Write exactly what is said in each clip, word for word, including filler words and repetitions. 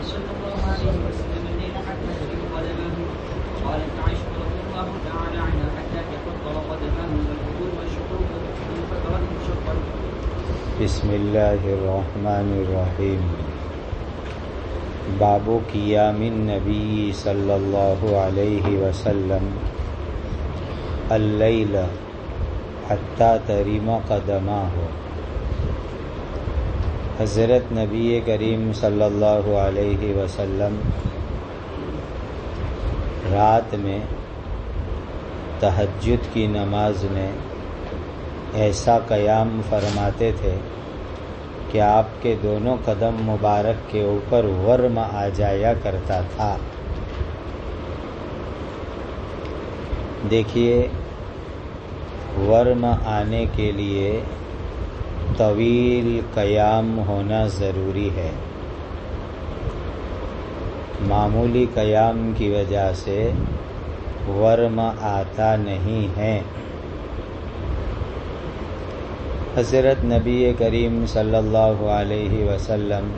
صلى الله عليه وسلم الليل حتى يسكن قدمه. قالت عائشة رضي الله تعالى عنها حتى تحط قدمه والقبور والشقوق من فترة مشقة. بسم اللہ الرحمن الرحیم. باب قیام النبی صلی اللہ علیہ وسلم اللیل حتی ترم قدماہ. حضرت نبی کریم صلی اللہ علیہ وسلم رات میں تہجد کی نماز میں ایسا قیام فرماتے تھے کہ آپ کے دونوں قدم مبارک کے اوپر ورم آ جایا کرتا تھا. دیکھیے، ورم آنے کے لیے طویل قیام ہونا ضروری ہے. معمولی قیام کی وجہ سے ورم آتا نہیں ہے. حضرت نبی کریم صلی اللہ علیہ وسلم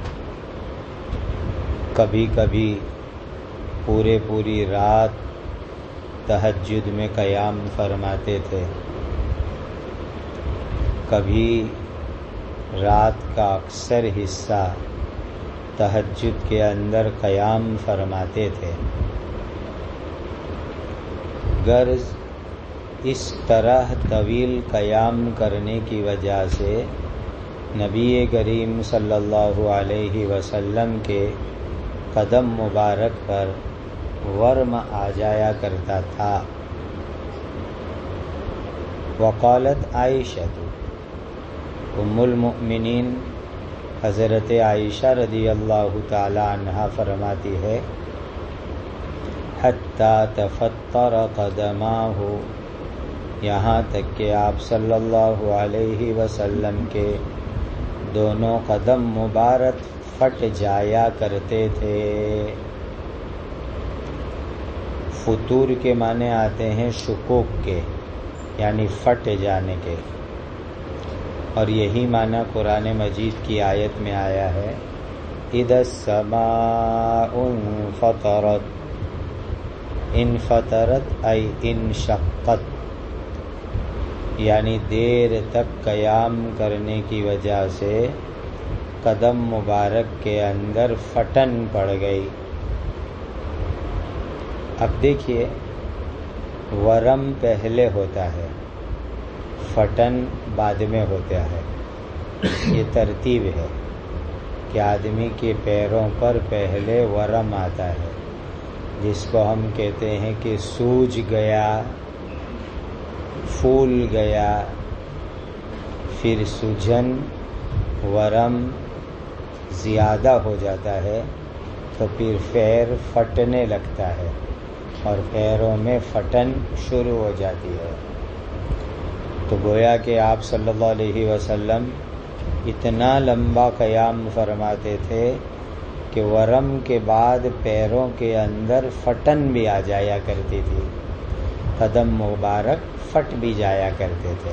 کبھی کبھی پورے پوری رات تہجد میں قیام فرماتے تھے، کبھی رات کا اکثر حصہ تہجد کے اندر قیام فرماتے تھے. غرض اس طرح طویل قیام کرنے کی وجہ سے نبی کریم صلی اللہ علیہ وسلم کے قدم مبارک پر ورم آ جایا کرتا تھا. وقالت عائشہ، ام المؤمنین حضرت عائشہ رضی اللہ تعالی عنہا فرماتی ہے، حتی تفطر قدماہ، یہاں تک کہ آپ صلی اللہ علیہ وسلم کے دونوں قدم مبارک پھٹ جایا کرتے تھے. فطور کے معنی آتے ہیں شقوق کے، یعنی پھٹ جانے کے، اور یہی معنی قرآن مجید کی آیت میں آیا ہے، اذا السماء انفطرت. انفطرت ای انشقت، یعنی دیر تک قیام کرنے کی وجہ سے قدم مبارک کے اندر پھٹن پڑ گئی. اب دیکھیے، ورم پہلے ہوتا ہے، پھٹن بعد میں ہوتا ہے. یہ ترتیب ہے کہ آدمی کے پیروں پر پہلے ورم آتا ہے، جس کو ہم کہتے ہیں کہ سوج گیا، پھول گیا، پھر سوجن ورم زیادہ ہو جاتا ہے تو پھر پیر پھٹنے لگتا ہے اور پیروں میں پھٹن شروع ہو جاتی ہے. تو گویا کہ آپ صلی اللہ علیہ وسلم اتنا لمبا قیام فرماتے تھے کہ ورم کے بعد پیروں کے اندر پھٹن بھی آ جایا کرتی تھی، قدم مبارک پھٹ بھی جایا کرتے تھے.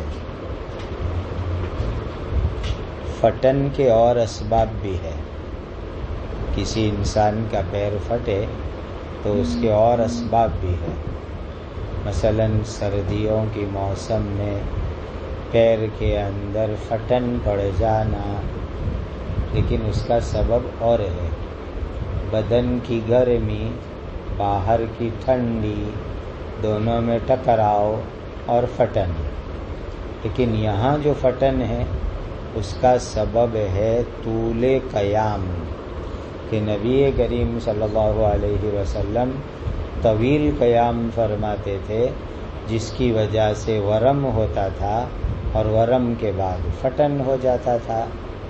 پھٹن کے اور اسباب بھی ہے. کسی انسان کا پیر پھٹے تو اس کے اور اسباب بھی ہے. مثلا سردیوں کی موسم میں پیر کے اندر پھٹن پڑ جانا، لیکن اس کا سبب اور ہے. بدن کی گرمی، باہر کی ٹھنڈی، دونوں میں ٹکراؤ اور پھٹن. لیکن یہاں جو پھٹن ہے اس کا سبب ہے طول قیام، کہ نبی کریم صلی اللہ علیہ وسلم طویل قیام فرماتے تھے، جس کی وجہ سے ورم ہوتا تھا اور ورم کے بعد پھٹن ہو جاتا تھا.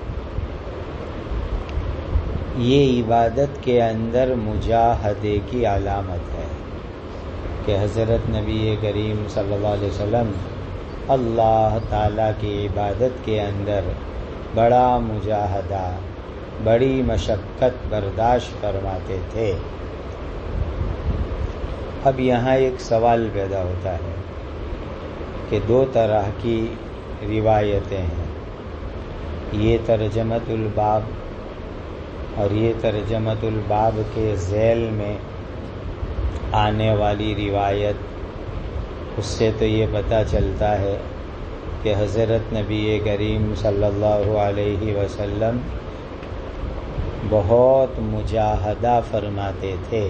یہ عبادت کے اندر مجاہدے کی علامت ہے کہ حضرت نبی کریم صلی اللہ علیہ وسلم اللہ تعالیٰ کی عبادت کے اندر بڑا مجاہدہ، بڑی مشقت برداشت فرماتے تھے. اب یہاں ایک سوال پیدا ہوتا ہے کہ دو طرح کی روایتیں ہیں. یہ ترجمۃ الباب اور یہ ترجمۃ الباب کے ذیل میں آنے والی روایت، اس سے تو یہ پتہ چلتا ہے کہ حضرت نبی کریم صلی اللہ علیہ وسلم بہت مجاہدہ فرماتے تھے،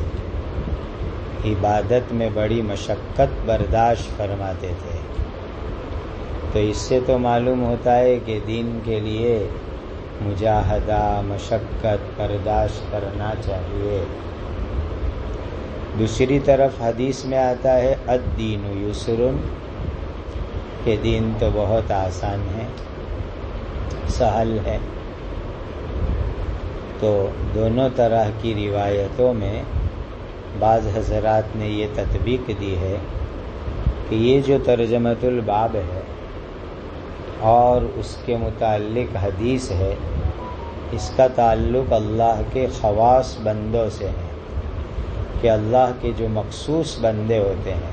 عبادت میں بڑی مشقت برداشت فرماتے تھے۔ تو اس سے تو معلوم ہوتا ہے کہ دین کے لیے مجاہدہ، مشقت برداشت کرنا چاہیے۔ دوسری طرف حدیث میں آتا ہے الدین یسر، کہ دین تو بہت آسان ہے، سہل ہے۔ تو دونوں طرح کی روایتوں میں بعض حضرات نے یہ تطبیق دی ہے کہ یہ جو ترجمۃ الباب ہے اور اس کے متعلق حدیث ہے، اس کا تعلق اللہ کے خواص بندوں سے ہے، کہ اللہ کے جو مخصوص بندے ہوتے ہیں،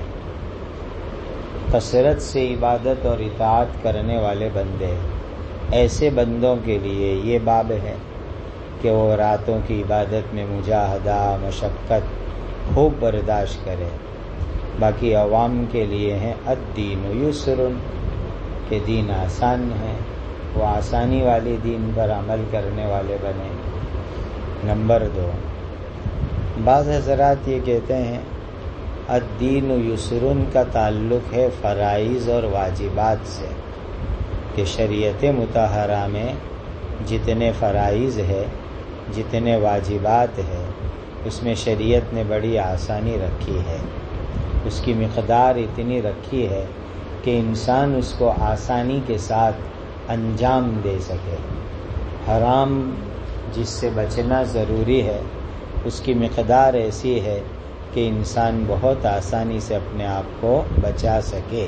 کثرت سے عبادت اور اطاعت کرنے والے بندے، ایسے بندوں کے لیے یہ باب ہے کہ وہ راتوں کی عبادت میں مجاہدہ، مشقت خوب برداشت کرے۔ باقی عوام کے لیے ہیں الدین یسر، کہ دین آسان ہے، وہ آسانی والے دین پر عمل کرنے والے بنے۔ نمبر دو، بعض حضرات یہ کہتے ہیں الدین یسر کا تعلق ہے فرائض اور واجبات سے، کہ شریعت مطہرہ میں جتنے فرائض ہے، جتنے واجبات ہے، اس میں شریعت نے بڑی آسانی رکھی ہے، اس کی مقدار اتنی رکھی ہے کہ انسان اس کو آسانی کے ساتھ انجام دے سکے۔ حرام جس سے بچنا ضروری ہے، اس کی مقدار ایسی ہے کہ انسان بہت آسانی سے اپنے آپ کو بچا سکے۔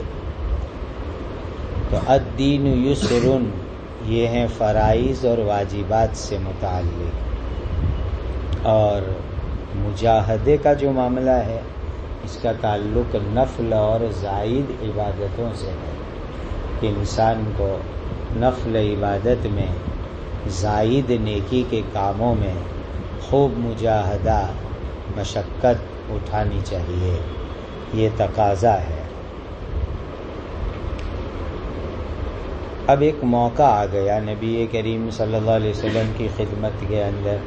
تو الدین یسر یہ ہیں فرائض اور واجبات سے متعلق۔ اور مجاہدے کا جو معاملہ ہے، اس کا تعلق نفل اور زائد عبادتوں سے ہے، کہ انسان کو نفل عبادت میں، زائد نیکی کے کاموں میں خوب مجاہدہ، مشقت اٹھانی چاہیے، یہ تقاضا ہے۔ اب ایک موقع آ گیا نبی کریم صلی اللہ علیہ وسلم کی خدمت کے اندر،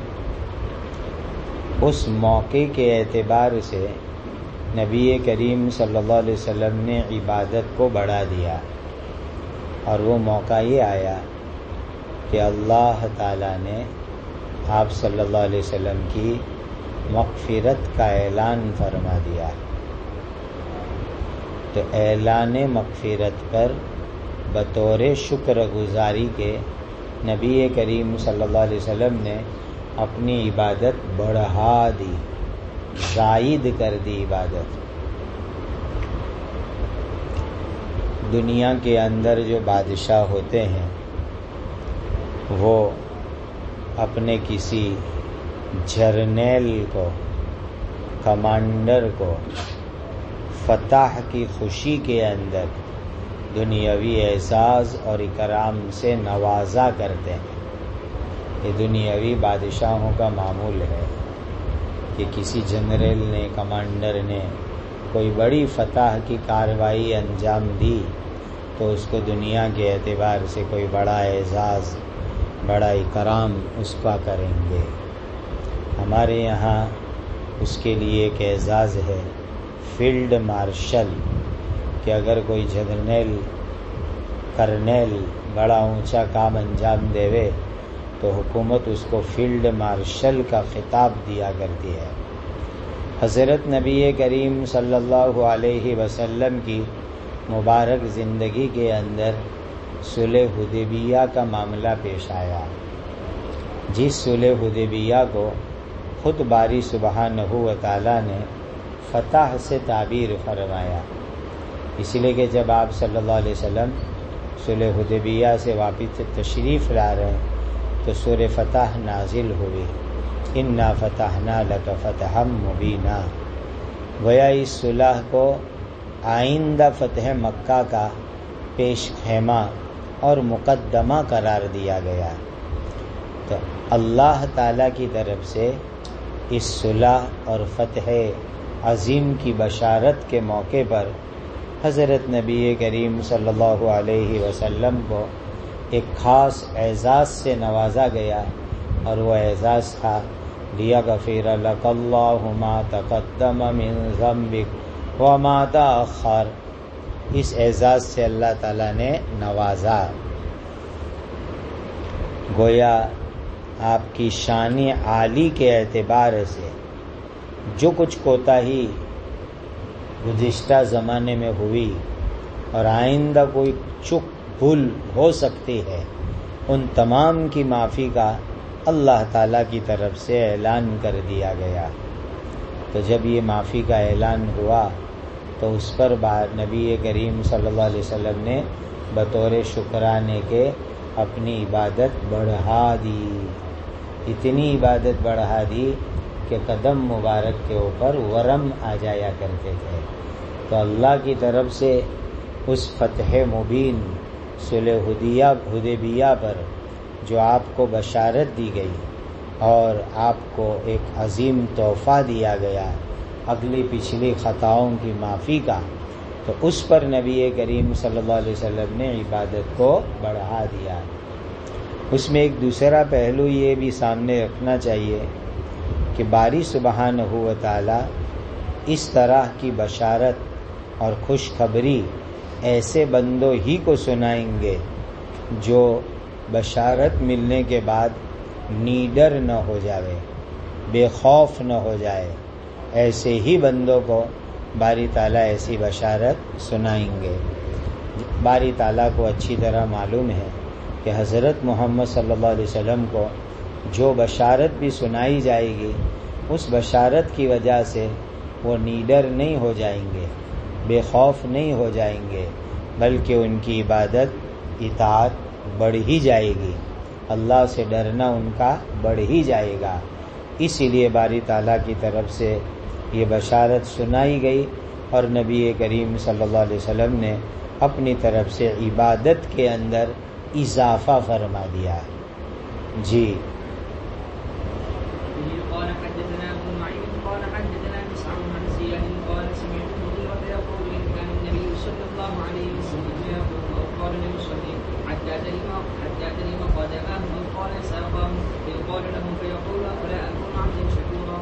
اس موقع کے اعتبار سے نبی کریم صلی اللہ علیہ وسلم نے عبادت کو بڑھا دیا، اور وہ موقع یہ آیا کہ اللہ تعالیٰ نے آپ صلی اللہ علیہ وسلم کی مغفرت کا اعلان فرما دیا۔ تو اعلان مغفرت پر بطور شکر گزاری کے نبی کریم صلی اللہ علیہ وسلم نے اپنی عبادت بڑھا دی، زائد کر دی عبادت۔ دنیا کے اندر جو بادشاہ ہوتے ہیں، وہ اپنے کسی جرنیل کو، کمانڈر کو فتح کی خوشی کے اندر دنیاوی اعزاز اور اکرام سے نوازا کرتے ہیں۔ یہ دنیاوی بادشاہوں کا معمول ہے کہ کسی جنرل نے، کمانڈر نے کوئی بڑی فتح کی کارروائی انجام دی تو اس کو دنیا کے اعتبار سے کوئی بڑا اعزاز، بڑا اکرام اس کا کریں گے۔ ہمارے یہاں اس کے لیے ایک اعزاز ہے فیلڈ مارشل، کہ اگر کوئی جنرل، کرنیل بڑا اونچا کام انجام دیوے تو حکومت اس کو فیلڈ مارشل کا خطاب دیا کرتی ہے۔ حضرت نبی کریم صلی اللہ علیہ وسلم کی مبارک زندگی کے اندر صلح حدیبیہ کا معاملہ پیش آیا، جس صلح حدیبیہ کو خود باری سبحانہ و تعالیٰ نے فتح سے تعبیر فرمایا، اس لیے کہ جب آپ صلی اللہ علیہ وسلم صلح حدیبیہ سے واپس تشریف لا رہے ہیں تو سورہ فتح نازل ہوئی، انا فتحنا لک فتحا مبینا۔ گویا اس صلح کو آئندہ فتح مکہ کا پیش خیمہ اور مقدمہ قرار دیا گیا۔ تو اللہ تعالیٰ کی طرف سے اس صلح اور فتح عظیم کی بشارت کے موقع پر حضرت نبی کریم صلی اللہ علیہ وسلم کو ایک خاص اعزاز سے نوازا گیا، اور وہ اعزاز تھا لِيَغْفِرَ لَكَ اللَّهُ مَا تَقَدَّمَ مِن ذَنبِكَ وَمَا تَأَخَّرَ۔ اس اعزاز سے اللہ تعالیٰ نے نوازا، گویا آپ کی شان عالی کے اعتبار سے جو کچھ کوتاہی گزشتہ زمانے میں ہوئی اور آئندہ کوئی چک بھول ہو سکتی ہے، ان تمام کی معافی کا اللہ تعالیٰ کی طرف سے اعلان کر دیا گیا۔ تو جب یہ معافی کا اعلان ہوا تو اس پر بعد نبی کریم صلی اللہ علیہ وسلم نے بطور شکرانے کے اپنی عبادت بڑھا دی، اتنی عبادت بڑھا دی کہ قدم مبارک کے اوپر ورم آ جایا کرتے تھے۔ تو اللہ کی طرف سے اس فتح مبین صلح حدیبیہ پر جو آپ کو بشارت دی گئی اور آپ کو ایک عظیم تحفہ دیا گیا اگلی پچھلی خطاؤں کی معافی کا، تو اس پر نبی کریم صلی اللہ علیہ وسلم نے عبادت کو بڑھا دیا۔ اس میں ایک دوسرا پہلو یہ بھی سامنے رکھنا چاہیے کہ باری سبحانہ و تعالی اس طرح کی بشارت اور خوشخبری ایسے بندوں ہی کو سنائیں گے جو بشارت ملنے کے بعد نیڈر نہ ہو جائے، بے خوف نہ ہو جائے، ایسے ہی بندوں کو باری تعالیٰ ایسی بشارت سنائیں گے۔ باری تعالیٰ کو اچھی طرح معلوم ہے کہ حضرت محمد صلی اللہ علیہ وسلم کو جو بشارت بھی سنائی جائے گی اس بشارت کی وجہ سے وہ نیڈر نہیں ہو جائیں گے، بے خوف نہیں ہو جائیں گے، بلکہ ان کی عبادت اطاعت بڑھ ہی جائے گی، اللہ سے ڈرنا ان کا بڑھ ہی جائے گا۔ اسی لیے باری تعالیٰ کی طرف سے یہ بشارت سنائی گئی اور نبی کریم صلی اللہ علیہ وسلم نے اپنی طرف سے عبادت کے اندر اضافہ فرما دیا۔ جی قال حدثنا ابو نعيم قال حدثنا مسعر عن زياد قال سمعت المغيرة يقول إن كان النبي صلى الله عليه وسلم يقول أو قال لمصلي حتى تلم حتى تلم قدماه أو قال ساقاه فيقال له فيقول أفلا أكون عبدا شكورا۔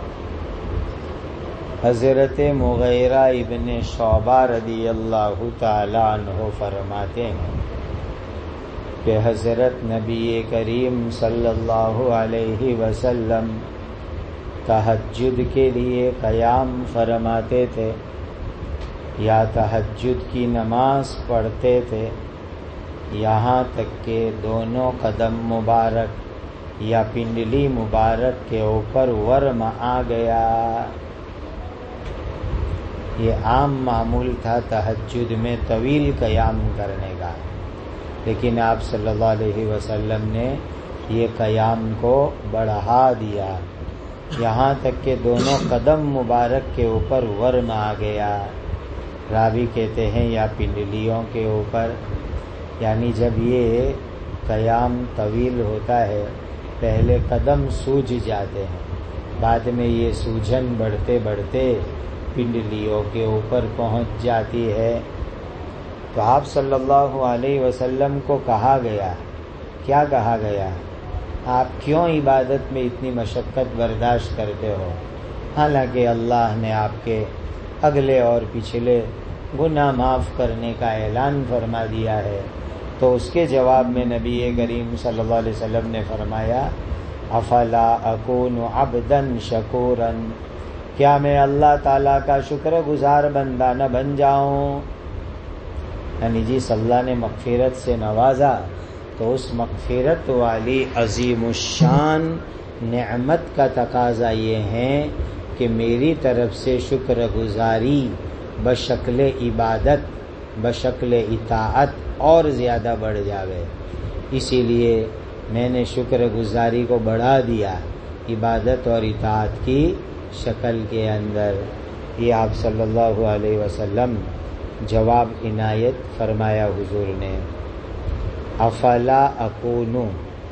حضرت مغیرہ ابن شعبہ رضی اللہ تعالی عنہ فرماتے ہیں کہ حضرت نبی کریم صلی اللہ علیہ وسلم تہجد کے لیے قیام فرماتے تھے یا تہجد کی نماز پڑھتے تھے، یہاں تک کہ دونوں قدم مبارک یا پنڈلی مبارک کے اوپر ورم آ گیا۔ یہ عام معمول تھا تہجد میں طویل قیام کرنے کا، لیکن آپ صلی اللہ علیہ وسلم نے یہ قیام کو بڑھا دیا یہاں تک کہ دونوں قدم مبارک کے اوپر ورم آ گیا۔ راوی کہتے ہیں یا پنڈلیوں کے اوپر، یعنی جب یہ قیام طویل ہوتا ہے پہلے قدم سوج جاتے ہیں، بعد میں یہ سوجن بڑھتے بڑھتے پنڈلیوں کے اوپر پہنچ جاتی ہے۔ تو آپ صلی اللہ علیہ وسلم کو کہا گیا، کیا کہا گیا؟ آپ کیوں عبادت میں اتنی مشقت برداشت کرتے ہو، حالانکہ اللہ نے آپ کے اگلے اور پچھلے گناہ معاف کرنے کا اعلان فرما دیا ہے۔ تو اس کے جواب میں نبی کریم صلی اللہ علیہ وسلم نے فرمایا افلا اکون عبدا شکورا، کیا میں اللہ تعالیٰ کا شکر گزار بندہ نہ بن جاؤں؟ یعنی جس اللہ نے مغفرت سے نوازا تو اس مغفرت والی عظیم الشان نعمت کا تقاضا یہ ہے کہ میری طرف سے شکر گزاری بشکل عبادت بشکل اطاعت اور زیادہ بڑھ جاوے، اسی لیے میں نے شکر گزاری کو بڑھا دیا عبادت اور اطاعت کی شکل کے اندر۔ یہ آپ صلی اللہ علیہ وسلم جواب عنایت فرمایا حضور نے۔ افلا اکونو،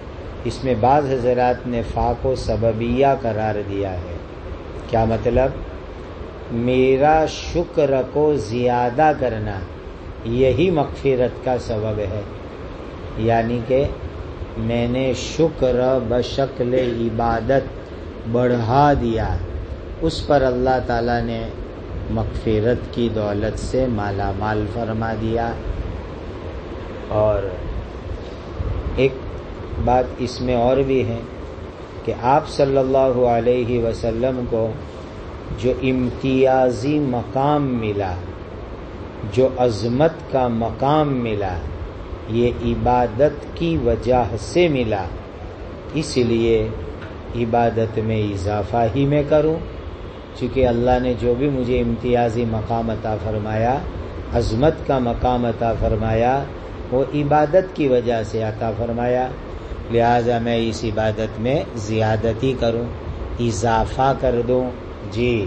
اس میں بعض حضرات نے فا کو سببیہ قرار دیا ہے. کیا مطلب؟ میرا شکر کو زیادہ کرنا یہی مغفرت کا سبب ہے، یعنی کہ میں نے شکر بشکل عبادت بڑھا دیا، اس پر اللہ تعالیٰ نے مغفرت کی دولت سے مالا مال فرما دیا. اور ایک بات اس میں اور بھی ہے کہ آپ صلی اللہ علیہ وسلم کو جو امتیازی مقام ملا، جو عظمت کا مقام ملا، یہ عبادت کی وجہ سے ملا. اس لیے عبادت میں اضافہ ہی میں کروں، چونکہ اللہ نے جو بھی مجھے امتیازی مقام عطا فرمایا، عظمت کا مقام عطا فرمایا، وہ عبادت کی وجہ سے عطا فرمایا. لہذا میں اس عبادت میں زیادتی کروں، اضافہ کر دوں. جی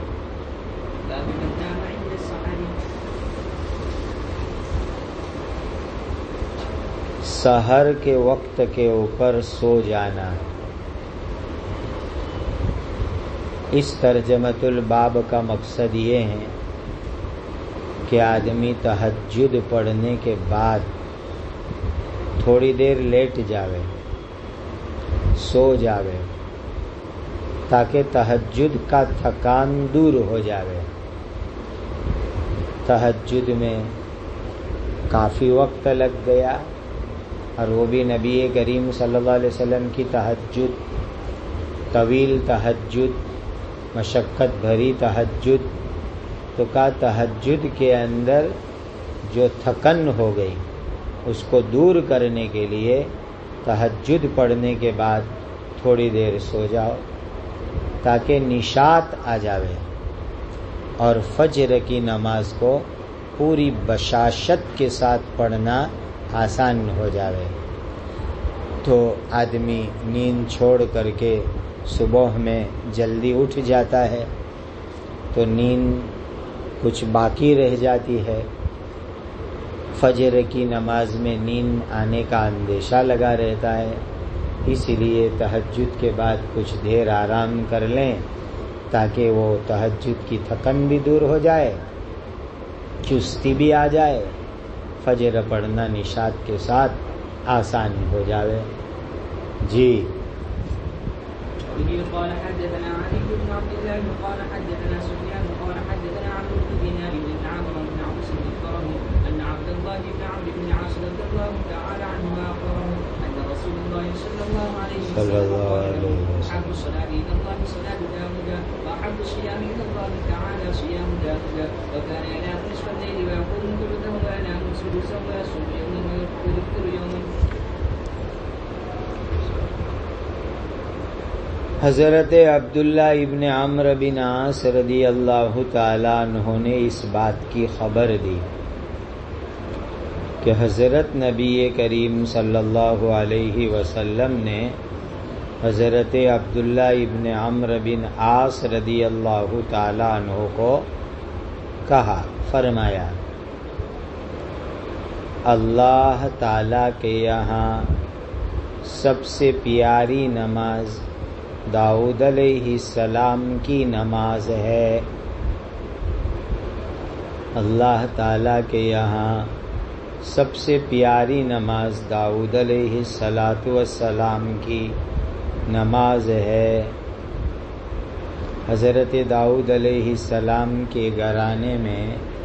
سحر کے وقت کے اوپر سو جانا. اس ترجمۃ الباب کا مقصد یہ ہے کہ آدمی تہجد پڑھنے کے بعد تھوڑی دیر لیٹ جاوے، سو جاوے، تاکہ تہجد کا تھکان دور ہو جاوے. تہجد میں کافی وقت لگ گیا، اور وہ بھی نبی کریم صلی اللہ علیہ وسلم کی تہجد، طویل تہجد، مشقت بھری تہجد. تو کہا تہجد کے اندر جو تھکن ہو گئی اس کو دور کرنے کے لیے تہجد پڑھنے کے بعد تھوڑی دیر سو جاؤ تاکہ نشاط آ جاوے، اور فجر کی نماز کو پوری بشاشت کے ساتھ پڑھنا آسان ہو جاوے. تو آدمی نیند چھوڑ کر کے صبح میں جلدی اٹھ جاتا ہے، تو نیند کچھ باقی رہ جاتی ہے. فجر کی نماز میں نیند آنے کا اندیشہ لگا رہتا ہے، اس لیے تہجد کے بعد کچھ دیر آرام کر لیں تاکہ وہ تہجد کی تھکن بھی دور ہو جائے، چستی بھی آ جائے، فجر پڑھنا نشاط کے ساتھ آسان ہو جاوے. جی قال حدثنا علي بن عبد الله قال حدثنا سفيان قال حدثنا عبد بن دينار بن عمرو بن عوس الكرمي ان عبد الله بن عمرو بن العاص رضي الله تعالى عنهما اخبره ان رسول الله صلى الله عليه وسلم قال احب الصلاه الى الله صلاه داود واحب الصيام الى الله تعالى صيام داود وكان ينام نصف الليل ويقول ثلثه وينام سدسه ويصوم يوما ويفطر يوما. حضرت عبداللہ ابن عمرو بن عاص رضی اللہ تعالیٰ عنہ نے اس بات کی خبر دی کہ حضرت نبی کریم صلی اللہ علیہ وسلم نے حضرت عبداللہ ابن عمرو بن عاص رضی اللہ تعالیٰ عنہ کو کہا، فرمایا، اللہ تعالیٰ کے یہاں سب سے پیاری نماز داؤد علیہ السلام کی نماز ہے. اللہ تعالیٰ کے یہاں سب سے پیاری نماز داؤد علیہ الصلاۃ والسلام کی نماز ہے. حضرت داؤد علیہ السلام کے گھرانے میں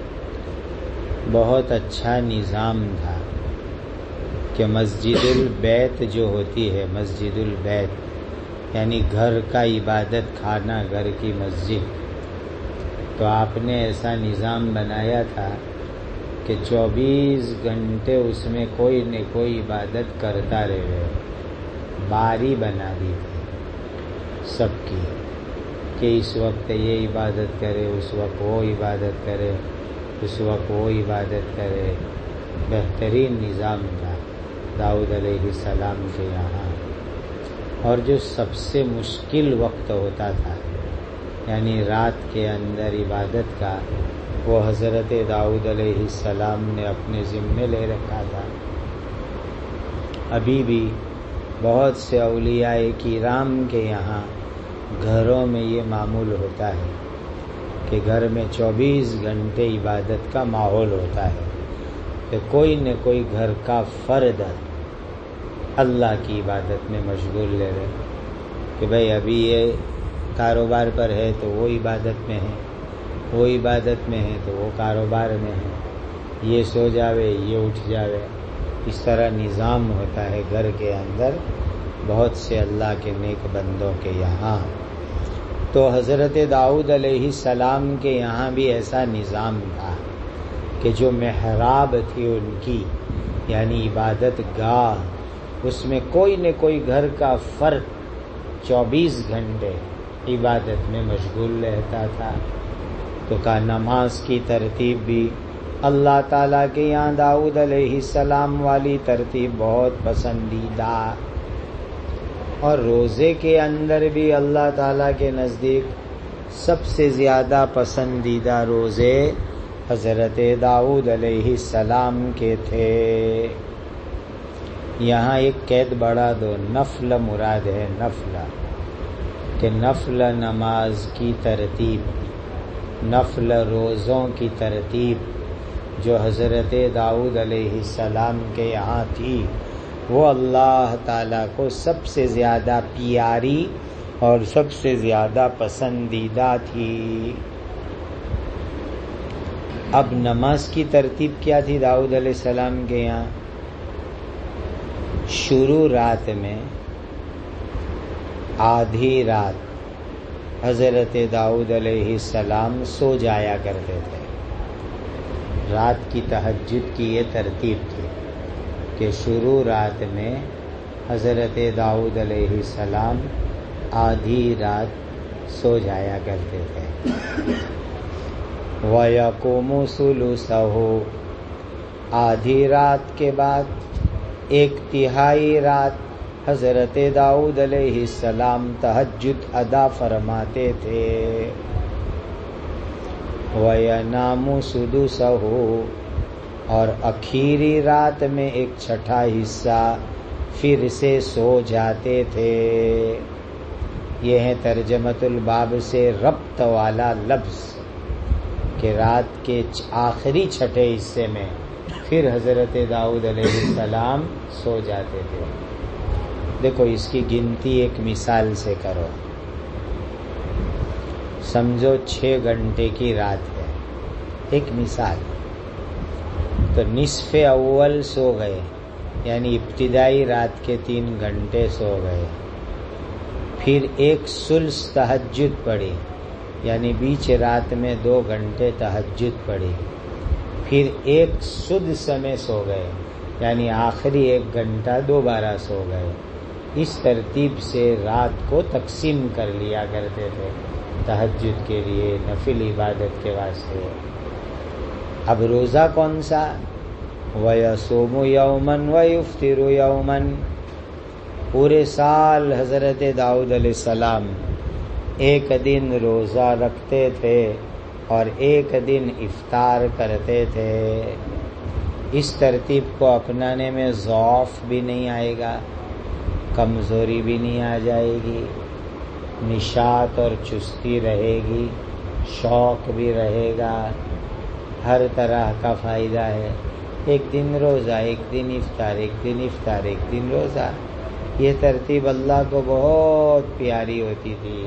بہت اچھا نظام تھا کہ مسجد البیت جو ہوتی ہے، مسجد البیت یعنی گھر کا عبادت خانہ، گھر کی مسجد، تو آپ نے ایسا نظام بنایا تھا کہ چوبیس گھنٹے اس میں کوئی نہ کوئی عبادت کرتا رہے. باری بنا دی تھی سب کی کہ اس وقت یہ عبادت کرے، اس وقت وہ عبادت کرے، اس وقت وہ عبادت کرے. بہترین نظام تھا داؤد علیہ السلام کے یہاں. اور جو سب سے مشکل وقت ہوتا تھا یعنی رات کے اندر عبادت کا، وہ حضرت داؤد علیہ السلام نے اپنے ذمے لے رکھا تھا. ابھی بھی بہت سے اولیاء کرام کے یہاں گھروں میں یہ معمول ہوتا ہے کہ گھر میں چوبیس گھنٹے عبادت کا ماحول ہوتا ہے کہ کوئی نہ کوئی گھر کا فرد اللہ کی عبادت میں مشغول لے رہے کہ بھئی ابھی یہ کاروبار پر ہے تو وہ عبادت میں ہے، وہ عبادت میں ہے تو وہ کاروبار میں ہے، یہ سو جاوے یہ اٹھ جاوے، اس طرح نظام ہوتا ہے گھر کے اندر بہت سے اللہ کے نیک بندوں کے یہاں۔ تو حضرت داؤد علیہ السلام کے یہاں بھی ایسا نظام تھا کہ جو محراب تھی ان کی یعنی عبادت گاہ، اس میں کوئی نہ کوئی گھر کا فرد چوبیس گھنٹے عبادت میں مشغول رہتا تھا۔ تو کا نماز کی ترتیب بھی اللہ تعالیٰ کے یہاں داؤد علیہ السلام والی ترتیب بہت پسندیدہ، اور روزے کے اندر بھی اللہ تعالیٰ کے نزدیک سب سے زیادہ پسندیدہ روزے حضرت داؤد علیہ السلام کے تھے۔ یہاں ایک قید بڑھا دو، نفل مراد ہے، نفل کہ نفل نماز کی ترتیب، نفل روزوں کی ترتیب جو حضرت داؤد علیہ السلام کے یہاں تھی وہ اللہ تعالیٰ کو سب سے زیادہ پیاری اور سب سے زیادہ پسندیدہ تھی۔ اب نماز کی ترتیب کیا تھی داؤد علیہ السلام کے یہاں؟ شروع رات میں آدھی رات حضرت داؤد علیہ السلام سو جایا کرتے تھے۔ رات کی تہجد کی یہ ترتیب تھی کہ شروع رات میں حضرت داؤد علیہ السلام آدھی رات سو جایا کرتے تھے۔ وَيَقُومُ ثُلُثَهُ، آدھی رات کے بعد ایک تہائی رات حضرت داؤد علیہ السلام تہجد ادا فرماتے تھے۔ وَيَنَامُ سُدُسَهُ، اور اخیری رات میں ایک چھٹا حصہ پھر سے سو جاتے تھے۔ یہ ہے ترجمۃ الباب سے ربط والا لفظ کہ رات کے آخری چھٹے حصے میں پھر حضرت داؤد علیہ السلام سو جاتے تھے۔ دیکھو اس کی گنتی ایک مثال سے کرو، سمجھو چھ گھنٹے کی رات ہے، ایک مثال، تو نصف اول سو گئے یعنی ابتدائی رات کے تین گھنٹے سو گئے، پھر ایک ثلث تہجد پڑھی یعنی بیچ رات میں دو گھنٹے تہجد پڑھی، پھر ایک سدس میں سو گئے یعنی آخری ایک گھنٹہ دوبارہ سو گئے۔ اس ترتیب سے رات کو تقسیم کر لیا کرتے تھے تہجد کے لیے، نفل عبادت کے واسطے۔ اب روزہ کون سا؟ وَيَصُومُ يَوْمًا وَيُفْطِرُ يَوْمًا، پورے سال حضرت داؤد علیہ السلام ایک دن روزہ رکھتے تھے اور ایک دن افطار کرتے تھے۔ اس ترتیب کو اپنانے میں ضعف بھی نہیں آئے گا، کمزوری بھی نہیں آ جائے گی، نشاط اور چستی رہے گی، شوق بھی رہے گا، ہر طرح کا فائدہ ہے۔ ایک دن روزہ، ایک دن افطار، ایک دن افطار، ایک دن روزہ، یہ ترتیب اللہ کو بہت پیاری ہوتی تھی۔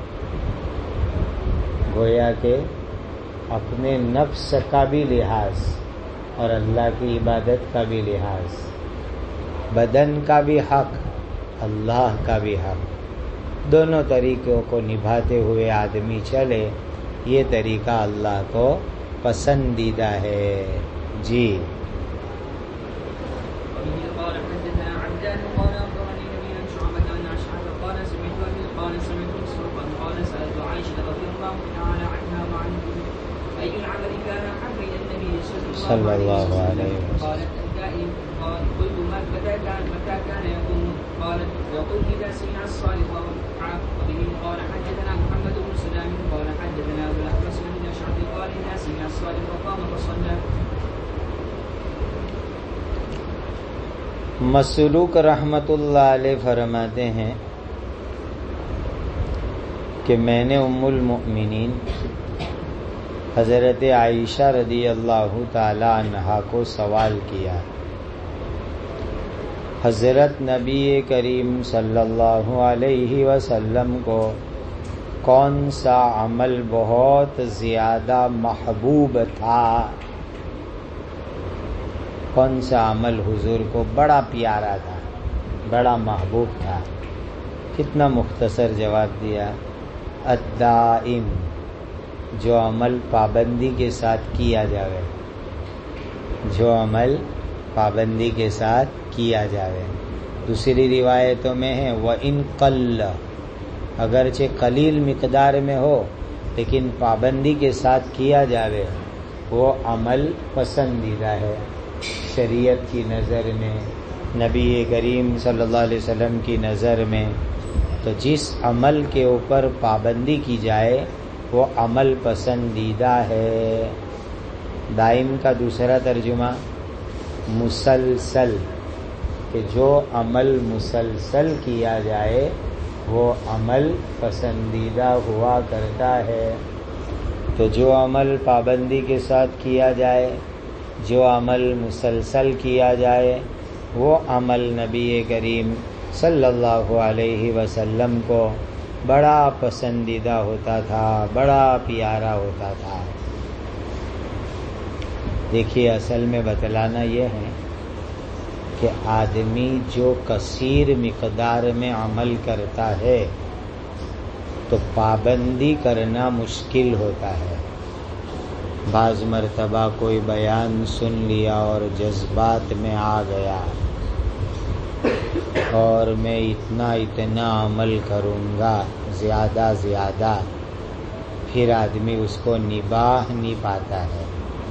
گویا کہ اپنے نفس کا بھی لحاظ اور اللہ کی عبادت کا بھی لحاظ، بدن کا بھی حق، اللہ کا بھی حق، دونوں طریقوں کو نبھاتے ہوئے آدمی چلے، یہ طریقہ اللہ کو پسندیدہ ہے۔ جی صلی اللہ علیہ وسلم۔ قلت متى كان متى كان يقوم؟ قالت يقوم اذا سمع الصالح والحق. وبه قال حدثنا محمد بن سلام قال حدثنا ابو الاحوص بن اشعث قال اذا سمع الصالح وقام فصلى. مسروق رحمت اللہ علیہ فرماتے ہیں کہ میں نے ام المؤمنین حضرت عائشہ رضی اللہ تعالی عنہا کو سوال کیا، حضرت نبی کریم صلی اللہ علیہ وسلم کو کون سا عمل بہت زیادہ محبوب تھا؟ کون سا عمل حضور کو بڑا پیارا تھا، بڑا محبوب تھا؟ کتنا مختصر جواب دیا، الدائم، جو عمل پابندی کے ساتھ کیا جاوے، جو عمل پابندی کے ساتھ کیا جاوے۔ دوسری روایتوں میں ہے وَإِن قَلَّ، اگرچہ قلیل مقدار میں ہو لیکن پابندی کے ساتھ کیا جاوے، وہ عمل پسندیدہ ہے شریعت کی نظر میں، نبی کریم صلی اللہ علیہ وسلم کی نظر میں۔ تو جس عمل کے اوپر پابندی کی جائے وہ عمل پسندیدہ ہے۔ دائم کا دوسرا ترجمہ مسلسل، کہ جو عمل مسلسل کیا جائے وہ عمل پسندیدہ ہوا کرتا ہے۔ تو جو عمل پابندی کے ساتھ کیا جائے، جو عمل مسلسل کیا جائے، وہ عمل نبی کریم صلی اللہ علیہ وسلم کو بڑا پسندیدہ ہوتا تھا، بڑا پیارا ہوتا تھا۔ دیکھیے، اصل میں بتلانا یہ ہے کہ آدمی جو کثیر مقدار میں عمل کرتا ہے تو پابندی کرنا مشکل ہوتا ہے۔ بعض مرتبہ کوئی بیان سن لیا اور جذبات میں آ گیا اور میں اتنا اتنا عمل کروں گا، زیادہ زیادہ، پھر آدمی اس کو نبھا نہیں پاتا ہے۔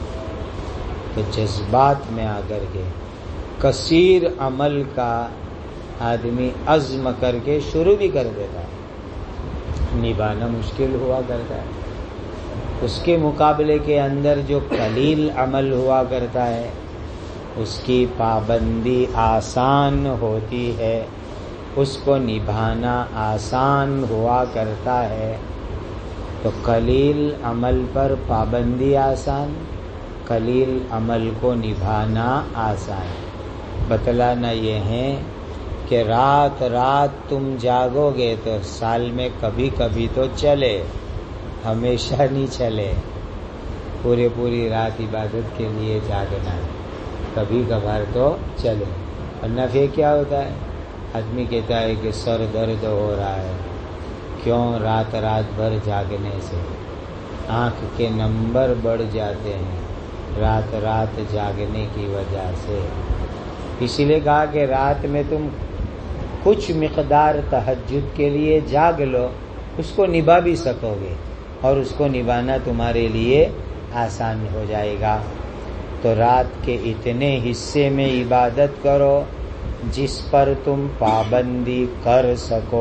تو جذبات میں آ کر کے کثیر عمل کا آدمی عزم کر کے شروع بھی کر دیتا ہے، نبھانا مشکل ہوا کرتا ہے۔ اس کے مقابلے کے اندر جو قلیل عمل ہوا کرتا ہے اس کی پابندی آسان ہوتی ہے، اس کو نبھانا آسان ہوا کرتا ہے۔ تو قلیل عمل پر پابندی آسان، قلیل عمل کو نبھانا آسان۔ بتلانا یہ ہے کہ رات رات تم جاگو گے تو سال میں کبھی کبھی تو چلے، ہمیشہ نہیں چلے۔ پورے پوری رات عبادت کے لیے جاگنا، کبھی کبھار تو چلے۔ ورنہ پھر کیا ہوتا ہے، آدمی کہتا ہے کہ سر درد ہو رہا ہے، کیوں؟ رات رات بھر جاگنے سے آنکھ کے نمبر بڑھ جاتے ہیں، رات رات جاگنے کی وجہ سے۔ اسی لیے کہا کہ رات میں تم کچھ مقدار تہجد کے لیے جاگ لو، اس کو نبھا بھی سکو گے اور اس کو نبھانا تمہارے لیے آسان ہو جائے گا۔ تو رات کے اتنے حصے میں عبادت کرو جس پر تم پابندی کر سکو،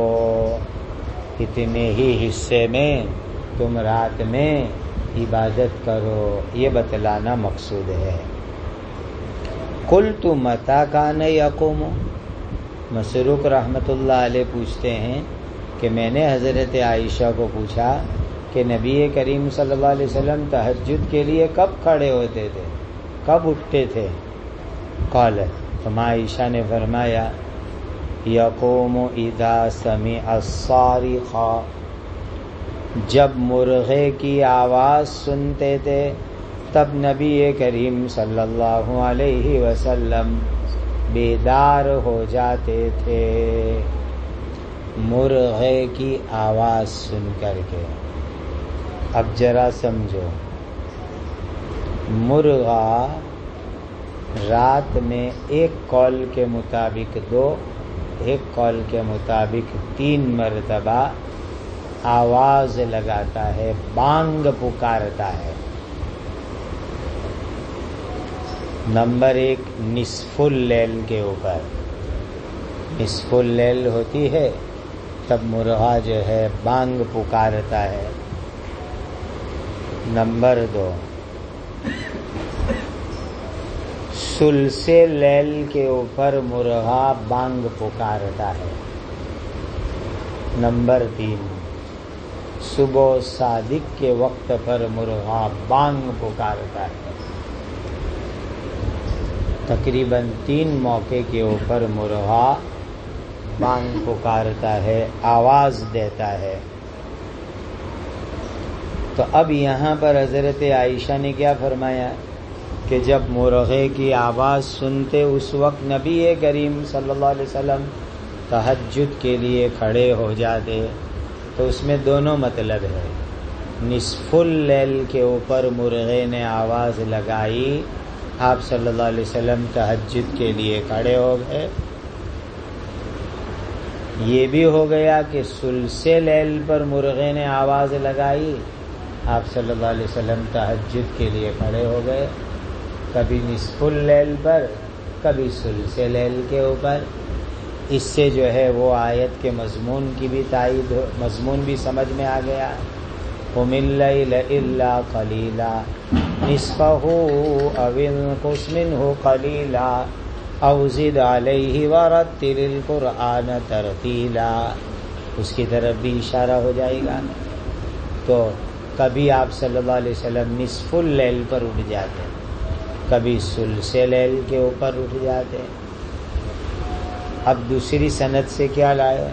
اتنے ہی حصے میں تم رات میں عبادت کرو، یہ بتلانا مقصود ہے۔ قلت متی کان یقوم، مسروق رحمت اللہ علیہ پوچھتے ہیں کہ میں نے حضرت عائشہ کو پوچھا کہ نبی کریم صلی اللہ علیہ وسلم تہجد کے لیے کب کھڑے ہوتے تھے، کب اٹھتے تھے؟ قالت، تو ماں عائشہ نے فرمایا یقوم اذا سمع الصارخ، جب مرغے کی آواز سنتے تھے تب نبی کریم صلی اللہ علیہ وسلم بیدار ہو جاتے تھے۔ مرغے کی آواز سن کر کے، اب ذرا سمجھو، مرغا رات میں ایک قول کے مطابق دو، ایک قول کے مطابق تین مرتبہ آواز لگاتا ہے، بانگ پکارتا ہے۔ نمبر ایک، نصف اللیل کے اوپر، نصف اللیل ہوتی ہے تب مرغا جو ہے بانگ پکارتا ہے۔ نمبر دو، سلسے لیل کے اوپر مرغا بانگ پکارتا ہے. نمبر تین، صبح صادق کے وقت پر مرغا بانگ پکارتا ہے. تقریباً تین موقع کے اوپر مرغا بانگ پکارتا ہے، آواز دیتا ہے. تو اب یہاں پر حضرت عائشہ نے کیا فرمایا کہ جب مرغے کی آواز سنتے اس وقت نبی کریم صلی اللہ علیہ وسلم تہجد کے لیے کھڑے ہو جاتے. تو اس میں دونوں مطلب ہے. نصف اللیل کے اوپر مرغے نے آواز لگائی، آپ صلی اللہ علیہ وسلم تہجد کے لیے کھڑے ہو گئے. یہ بھی ہو گیا کہ ثلث لیل پر مرغے نے آواز لگائی، آپ صلی اللہ علیہ وسلم تہجد کے لیے کھڑے ہو گئے. کبھی نصف اللیل پر، کبھی ثلث لیل کے اوپر. اس سے جو ہے وہ آیت کے مضمون کی بھی تائید، مضمون بھی سمجھ میں آ گیا. قم اللیل الا قلیلا نصفہ او انقص منہ قلیلا او زد علیہ ورتل القرآن ترتیلا. اس کی طرف بھی اشارہ ہو جائے گا. تو کبھی آپ صلی اللہ علیہ وسلم نصف اللیل پر اٹھ جاتے، کبھی ثلث لیل کے اوپر اٹھ جاتے. اب دوسری سند سے کیا لائے؟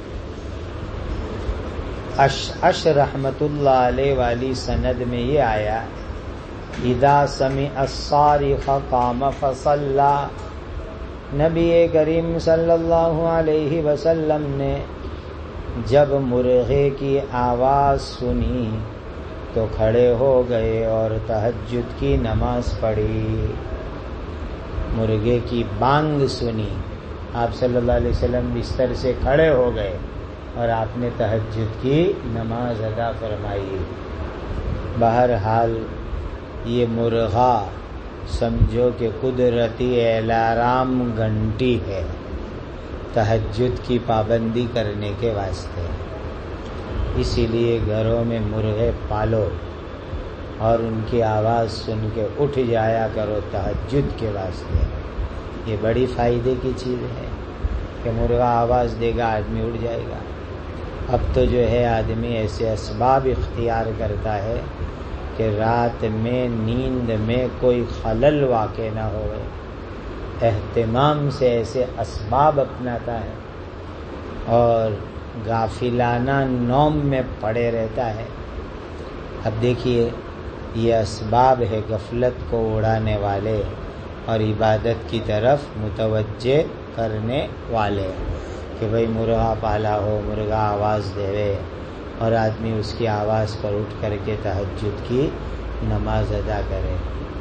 اشعث رحمت اللہ علیہ والی سند میں یہ آیا، اذا سمع الصارخ قام فصلى. نبی کریم صلی اللہ علیہ وسلم نے جب مرغے کی آواز سنی تو کھڑے ہو گئے اور تہجد کی نماز پڑھی. مرغے کی بانگ سنی، آپ صلی اللہ علیہ وسلم بستر سے کھڑے ہو گئے اور آپ نے تہجد کی نماز ادا فرمائی. بہرحال یہ مرغا سمجھو کہ قدرتی الارم گھنٹی ہے تہجد کی پابندی کرنے کے واسطے. اسی لیے گھروں میں مرغے پالو اور ان کی آواز سن کے اٹھ جایا کرو تہجد کے واسطے. یہ بڑی فائدے کی چیز ہے کہ مرغا آواز دے گا، آدمی اٹھ جائے گا. اب تو جو ہے آدمی ایسے اسباب اختیار کرتا ہے کہ رات میں نیند میں کوئی خلل واقع نہ ہو، اہتمام سے ایسے اسباب اپناتا ہے اور غافلانہ نوم میں پڑے رہتا ہے. اب دیکھیے یہ اسباب ہے غفلت کو اڑانے والے اور عبادت کی طرف متوجہ کرنے والے، کہ بھئی مرغا پالا ہو، مرغا آواز دے اور آدمی اس کی آواز پر اٹھ کر کے تہجد کی نماز ادا کرے.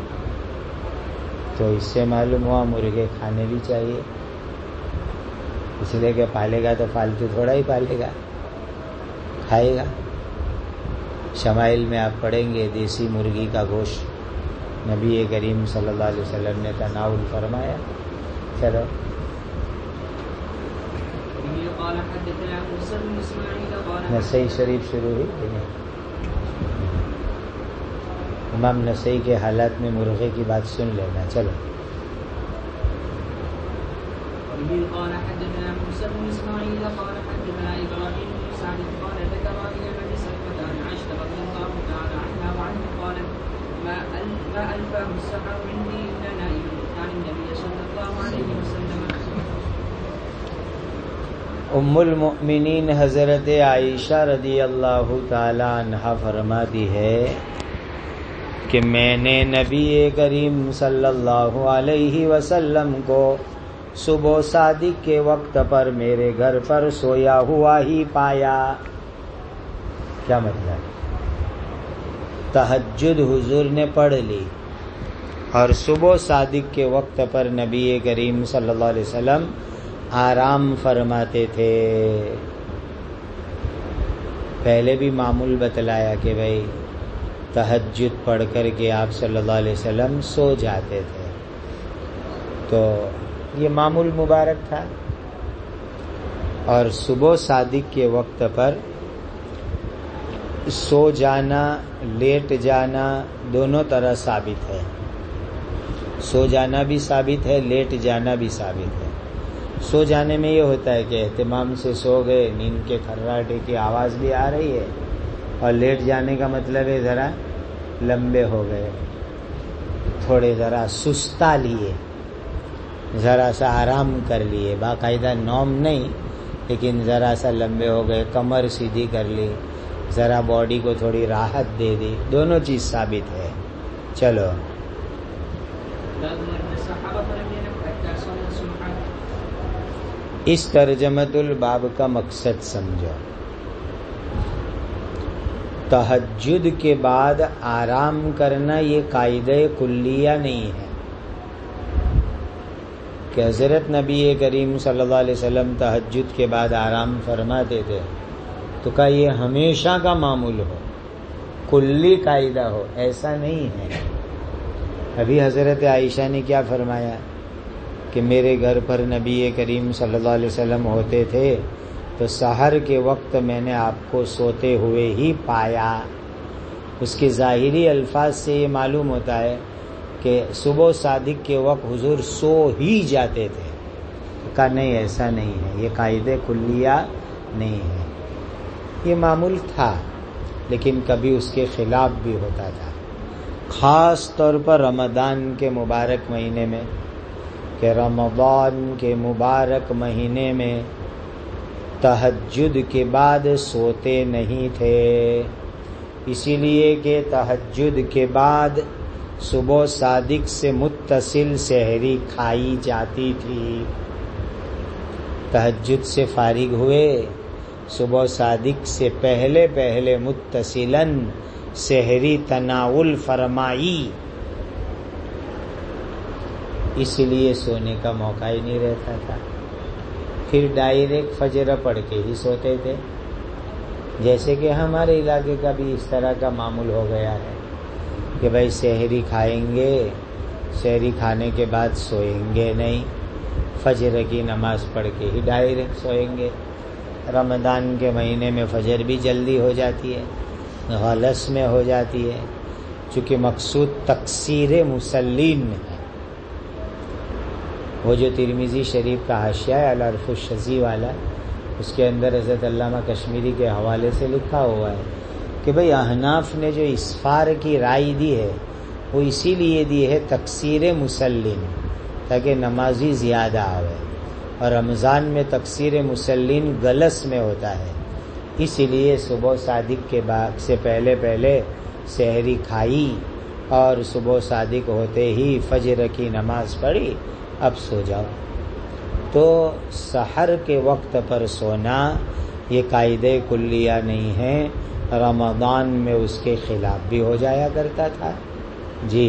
تو اس سے معلوم ہوا مرغے کھانے بھی چاہیے، اس لیے کہ پالے گا تو فالتو تھوڑا ہی پالے گا، کھائے گا. شمائل میں آپ پڑھیں گے دیسی مرغی کا گوشت نبی کریم صلی اللہ علیہ وسلم نے تناول فرمایا. چلو نسائی شریف شروع ہوئی. امام نسائی کے حالات میں مرغے کی بات سن لینا. چلو قال حدثنا موسى بن اسماعيل قال حدثنا ابراهيم بن سعد قال ذكرني ابن سلمة عن عائشة رضي الله تعالى عنها وعنه قالت ما ما الفاه السحر مني الا نائم عن النبي صلى الله عليه وسلم. ام المؤمنین حضرت عائشہ رضی اللہ تعالی عنہا فرماتی ہے کہ میں نے نبی کریم صلی اللہ علیہ وسلم کو صبح صادق کے وقت پر میرے گھر پر سویا ہوا ہی پایا. کیا مطلب؟ تہجد حضور نے پڑھ لی اور صبح صادق کے وقت پر نبی کریم صلی اللہ علیہ وسلم آرام فرماتے تھے. پہلے بھی معمول بتلایا کہ بھائی تہجد پڑھ کر کے آپ صلی اللہ علیہ وسلم سو جاتے تھے، تو یہ معمول مبارک تھا. اور صبح صادق کے وقت پر سو جانا، لیٹ جانا دونوں طرح ثابت ہے. سو جانا بھی ثابت ہے، لیٹ جانا بھی ثابت ہے۔ سو جانے میں یہ ہوتا ہے کہ اہتمام سے سو گئے، نیند کے کھرراٹے کی آواز بھی آ رہی ہے، اور لیٹ جانے کا مطلب ہے ذرا لمبے ہو گئے، تھوڑے ذرا سستا لیے، ذرا سا آرام کر لیے، باقاعدہ نوم نہیں لیکن ذرا سا لمبے ہو گئے، کمر سیدھی کر لی، ذرا باڈی کو تھوڑی راحت دے دی، دونوں چیز ثابت ہے۔ چلو اس ترجمۃ الباب کا مقصد سمجھو۔ تہجد کے بعد آرام کرنا یہ قاعدہ کلیہ نہیں ہے کہ حضرت نبی کریم صلی اللہ علیہ وسلم تہجد کے بعد آرام فرماتے تھے تو کیا یہ ہمیشہ کا معمول ہو، کلی قاعدہ ہو، ایسا نہیں ہے۔ ابھی حضرت عائشہ نے کیا فرمایا کہ میرے گھر پر نبی کریم صلی اللہ علیہ وسلم ہوتے تھے تو سحر کے وقت میں نے آپ کو سوتے ہوئے ہی پایا۔ اس کے ظاہری الفاظ سے یہ معلوم ہوتا ہے کہ صبح صادق کے وقت حضور سو ہی جاتے تھے۔ کہا نہیں، ایسا نہیں ہے، یہ قاعدہ کلیہ نہیں ہے، یہ معمول تھا لیکن کبھی اس کے خلاف بھی ہوتا تھا، خاص طور پر رمضان کے مبارک مہینے میں، کہ رمضان کے مبارک مہینے میں تہجد کے بعد سوتے نہیں تھے، اسی لیے کہ تہجد کے بعد صبح صادق سے متصل سحری کھائی جاتی تھی۔ تہجد سے فارغ ہوئے، صبح صادق سے پہلے پہلے متصلاً سحری تناول فرمائی، اس لیے سونے کا موقع ہی نہیں رہتا تھا، پھر ڈائریکٹ فجر پڑھ کے ہی سوتے تھے۔ جیسے کہ ہمارے علاقے کا بھی اس طرح کا معمول ہو گیا ہے کہ بھائی سحری کھائیں گے، سحری کھانے کے بعد سوئیں گے نہیں، فجر کی نماز پڑھ کے ہی ڈائریکٹ سوئیں گے۔ رمضان کے مہینے میں فجر بھی جلدی ہو جاتی ہے، غلس میں ہو جاتی ہے، چونکہ مقصود تقصیر مسلین ہے۔ وہ جو ترمذی شریف کا حاشیہ ہے العرف الشذی والا، اس کے اندر حضرت علامہ کشمیری کے حوالے سے لکھا ہوا ہے کہ بھئی احناف نے جو اسفار کی رائے دی ہے وہ اسی لیے دی ہے تقصیر مسلین، تاکہ نمازی زیادہ آوے، اور رمضان میں تقصیر مسلین گلس میں ہوتا ہے، اسی لیے صبح صادق کے بعد سے پہلے پہلے سحری کھائی اور صبح صادق ہوتے ہی فجر کی نماز پڑھی، اب سو جاؤ۔ تو سحر کے وقت پر سونا یہ قاعدہ کلیہ نہیں ہے، رمضان میں اس کے خلاف بھی ہو جایا کرتا تھا۔ جی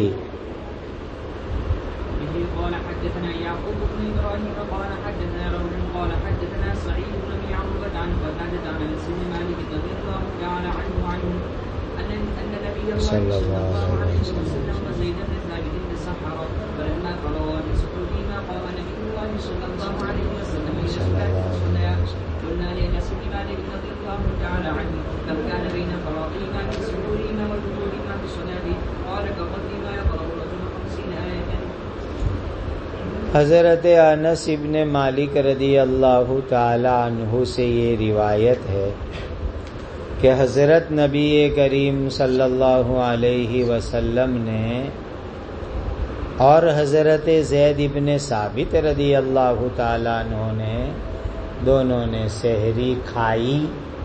قال حدثنا يعقوب بن ابراهيم قال حدثنا روح قال حدثنا سعيد بن ابي عروبة عن قتادة عن انس بن مالك رضي الله تعالى عنه عنه ان ان نبي الله صلى الله عليه وسلم وزيد بن ثابت تسحر فلما قضى نصفه فيما قام نبي الله صلى الله عليه وسلم الى الصلاه قلنا لانس بن مالك رضي الله تعالى عنه كم كان بين فراغهما من سحورهما وجلوهما في الصلاه قال كقدر ما يقرا الرجل خمسين آية۔ حضرت انس ابن مالک رضی اللہ تعالی عنہ سے یہ روایت ہے کہ حضرت نبی کریم صلی اللہ علیہ وسلم نے اور حضرت زید ابن ثابت رضی اللہ تعالی عنہ نے دونوں نے سحری کھائی۔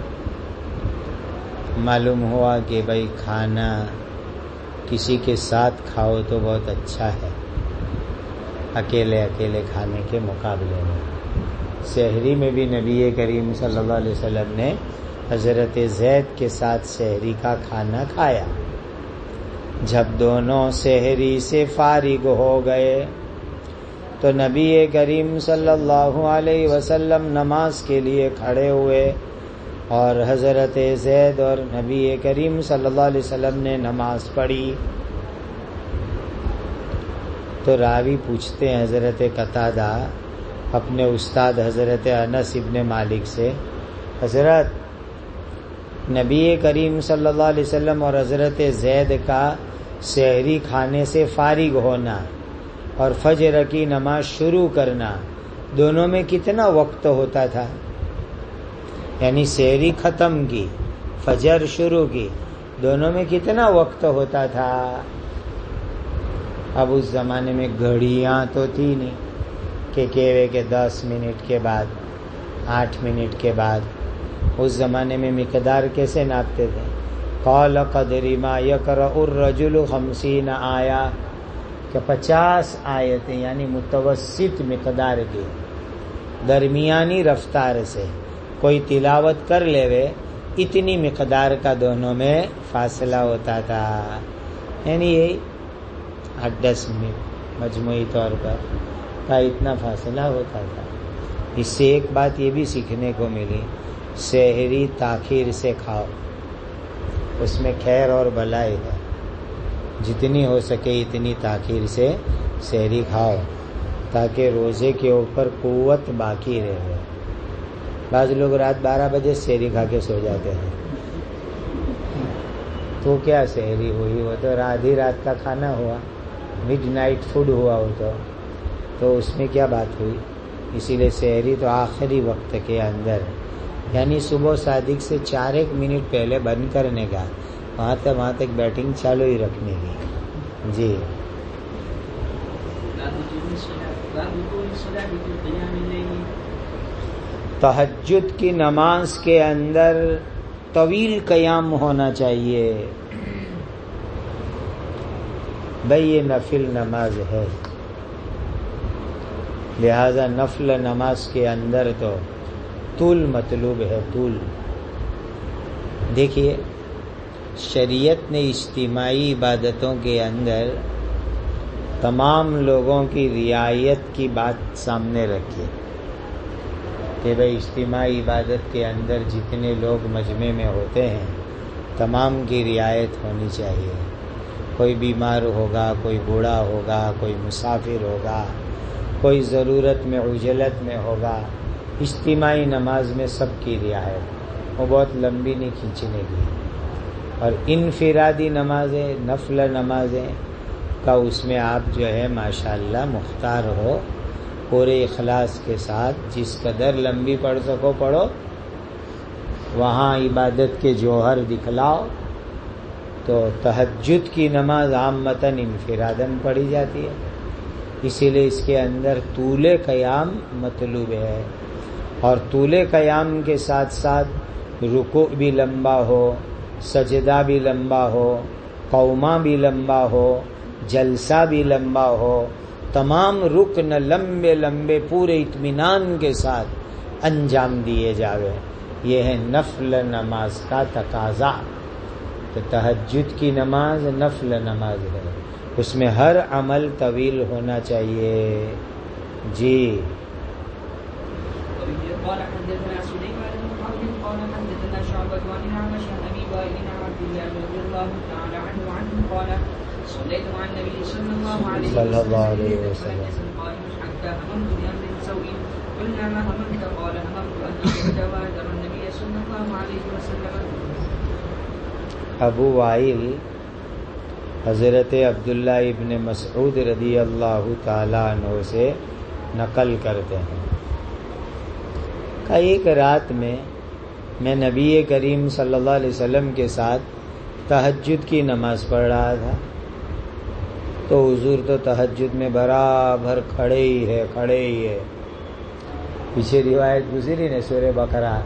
معلوم ہوا کہ بھائی کھانا کسی کے ساتھ کھاؤ تو بہت اچھا ہے، اکیلے اکیلے کھانے کے مقابلے میں۔ سحری میں بھی نبی کریم صلی اللہ علیہ وسلم نے حضرت زید کے ساتھ سحری کا کھانا کھایا۔ جب دونوں سحری سے فارغ ہو گئے تو نبی کریم صلی اللہ علیہ وسلم نماز کے لیے کھڑے ہوئے اور حضرت زید اور نبی کریم صلی اللہ علیہ وسلم نے نماز پڑھی۔ تو راوی پوچھتے ہیں حضرت قتادہ اپنے استاد حضرت انس ابن مالک سے، حضرت نبی کریم صلی اللہ علیہ وسلم اور حضرت زید کا سحری کھانے سے فارغ ہونا اور فجر کی نماز شروع کرنا، دونوں میں کتنا وقت ہوتا تھا؟ یعنی سحری ختم کی، فجر شروع کی، دونوں میں کتنا وقت ہوتا تھا؟ اب اس زمانے میں گھڑیاں تو تھی نہیں کہ کہوے کے دس منٹ کے بعد، آٹھ منٹ کے بعد. اس زمانے میں مقدار کیسے ناپتے تھے؟ قال قدر ما یقرأ الرجل خمسین آیا، کہ پچاس آیتیں، یعنی متوسط مقدار کی، درمیانی رفتار سے کوئی تلاوت کر لے وے، اتنی مقدار کا دونوں میں فاصلہ ہوتا تھا. یعنی یہی آٹھ دس منٹ مجموعی طور پر کا اتنا فاصلہ ہوتا تھا. اس سے ایک بات یہ بھی سیکھنے کو ملی، سحری تاخیر سے کھاؤ، اس میں خیر اور بھلائی ہے. جتنی ہو سکے اتنی تاخیر سے سحری کھاؤ تاکہ روزے کے اوپر قوت باقی رہے. بعض لوگ رات بارہ بجے سحری کھا کے سو جاتے ہیں، تو کیا سحری ہوئی؟ وہ تو آدھی رات کا کھانا ہوا، مڈ نائٹ فوڈ ہوا ہو تو تو اس میں کیا بات ہوئی؟ اسی لیے سحری تو آخری وقت کے اندر، یعنی صبح صادق سے چار ایک منٹ پہلے بند کرنے کا، وہاں تک وہاں تک بیٹنگ چالو ہی رکھنے کی. جی تہجد کی نماز کے اندر طویل قیام ہونا چاہیے. بھئی یہ نفل نماز ہے، لہذا نفل نماز کے اندر تو طول مطلوب ہے، طول. دیکھیے شریعت نے اجتماعی عبادتوں کے اندر تمام لوگوں کی رعایت کی بات سامنے رکھی کہ بھئی اجتماعی عبادت کے اندر جتنے لوگ مجمع میں ہوتے ہیں تمام کی رعایت ہونی چاہیے. کوئی بیمار ہوگا، کوئی بوڑھا ہوگا، کوئی مسافر ہوگا، کوئی ضرورت میں عجلت میں ہوگا، اجتماعی نماز میں سب کی رعایت، وہ بہت لمبی نہیں کھینچنے کی. اور انفرادی نمازیں، نفل نمازیں کا اس میں آپ جو ہے ماشاءاللہ مختار ہو، پورے اخلاص کے ساتھ جس قدر لمبی پڑھ سکو پڑھو، وہاں عبادت کے جوہر دکھلاؤ. تو تہجد کی نماز عامتاً انفراداً پڑھی جاتی ہے، اسی لیے اس کے اندر طول قیام مطلوب ہے. اور طول قیام کے ساتھ ساتھ رکوع بھی لمبا ہو، سجدہ بھی لمبا ہو، قومہ بھی لمبا ہو، جلسہ بھی لمبا ہو، تمام رکن لمبے لمبے پورے اطمینان کے ساتھ انجام دیے جاوے. یہ ہے نفل نماز کا تقاضا. تو تہجد کی نماز نفل نماز ہے، اس میں ہر عمل طویل ہونا چاہیے. جی قال حدثنا سليمان بن حرب قال حدثنا شعبة عن الأعمش عن أبي وائل عن عبد الله رضي الله تعالى عنه عنه قال صليت مع النبي صلى الله عليه وسلم قال حتى هممت بأمر سوء قلنا ما هممت قال هممت أن أتبادر النبي صلى الله عليه وسلم. ابو وائل حضرت عبداللہ ابن مسعود رضی اللہ تعالیٰ عنہ سے نقل کرتے ہیں کہ ایک رات میں میں نبی کریم صلی اللہ علیہ وسلم کے ساتھ تہجد کی نماز پڑھ رہا تھا. تو حضور تو تہجد میں برابر کھڑے ہی ہے کھڑے ہی ہے پیچھے روایت گزری نے سورہ بقرہ،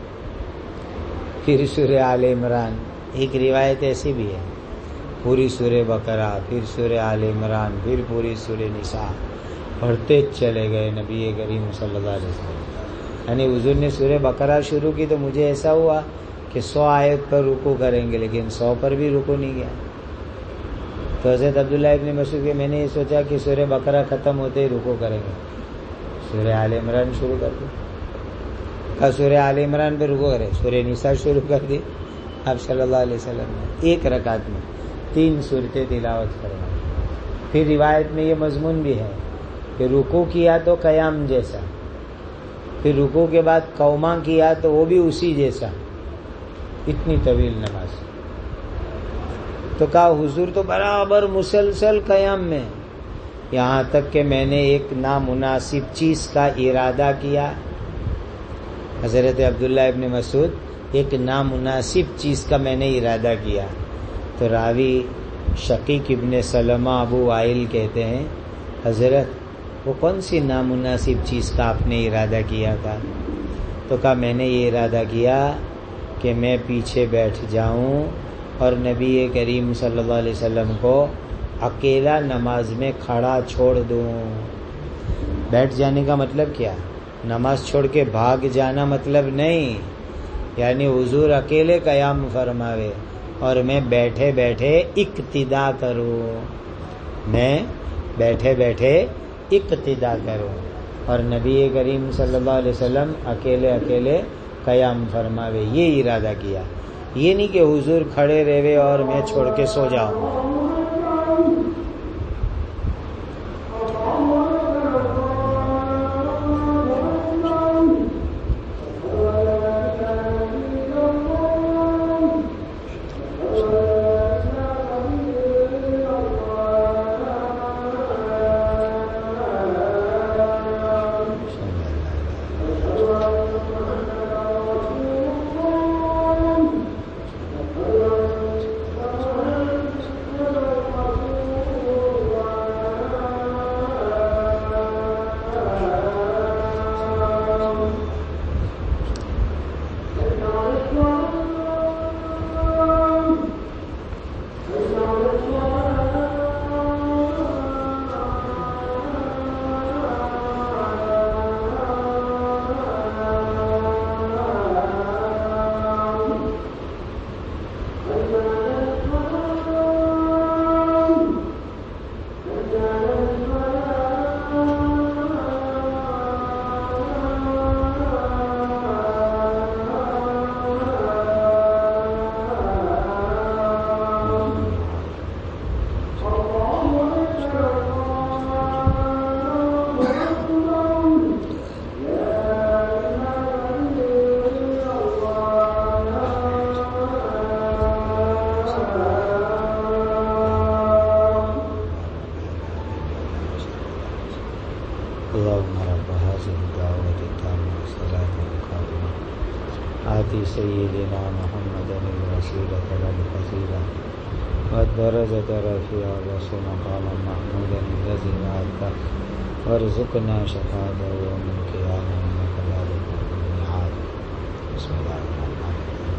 پھر سورہ آل عمران. ایک روایت ایسی بھی ہے پوری سورہ بقرہ، پھر سورہ آل عمران، پھر پوری سورہ نساء پڑھتے چلے گئے نبی کریم صلی اللہ علیہ وسلم. یعنی حضور نے سورہ بقرہ شروع کی تو مجھے ایسا ہوا کہ سو آیت پر رکوع کریں گے، لیکن سو پر بھی رکوع نہیں گیا. تو حضرت عبداللہ ابن مسعود کے میں نے یہ سوچا کہ سورہ بقرہ ختم ہوتے ہی رکوع کریں گے، سورہ آل عمران شروع کر دی. کہا سورہ آل عمران پہ رکوع کرے، سورہ نساء شروع کر دی. آپ صلی اللہ علیہ وسلم نے ایک رکعت میں تین صورتیں تلاوت فرمائی. پھر روایت میں یہ مضمون بھی ہے کہ رکوع کیا تو قیام جیسا، پھر رکوع کے بعد قومہ کیا تو وہ بھی اسی جیسا. اتنی طویل نماز. تو کہا حضور تو برابر مسلسل قیام میں، یہاں تک کہ میں نے ایک نامناسب چیز کا ارادہ کیا. حضرت عبداللہ ابن مسعود ایک نامناسب چیز کا میں نے ارادہ کیا. تو راوی شقیق ابن سلمہ ابو وائل کہتے ہیں حضرت وہ کون سی نامناسب چیز کا آپ نے ارادہ کیا تھا؟ تو کہا میں نے یہ ارادہ کیا کہ میں پیچھے بیٹھ جاؤں اور نبی کریم صلی اللہ علیہ وسلم کو اکیلا نماز میں کھڑا چھوڑ دوں. بیٹھ جانے کا مطلب کیا؟ نماز چھوڑ کے بھاگ جانا مطلب نہیں، یعنی حضور اکیلے قیام فرماوے اور میں بیٹھے بیٹھے اقتدا کروں، میں بیٹھے بیٹھے اقتدا کروں اور نبی کریم صلی اللہ علیہ وسلم اکیلے اکیلے قیام فرماوے. یہ ارادہ کیا، یہ نہیں کہ حضور کھڑے رہے اور میں چھوڑ کے سو جاؤں. اللهم رب هذه الدعوة التامة والصلاة القائمة آت سيدنا محمدا الوسيلة والفضيلة والدرجة الرفيعة ومقاما محمودا الذي وعدته وارزقنا شفاعته يوم القيامة إنك لا تخلف الميعاد. بسم الله الرحمن الرحيم.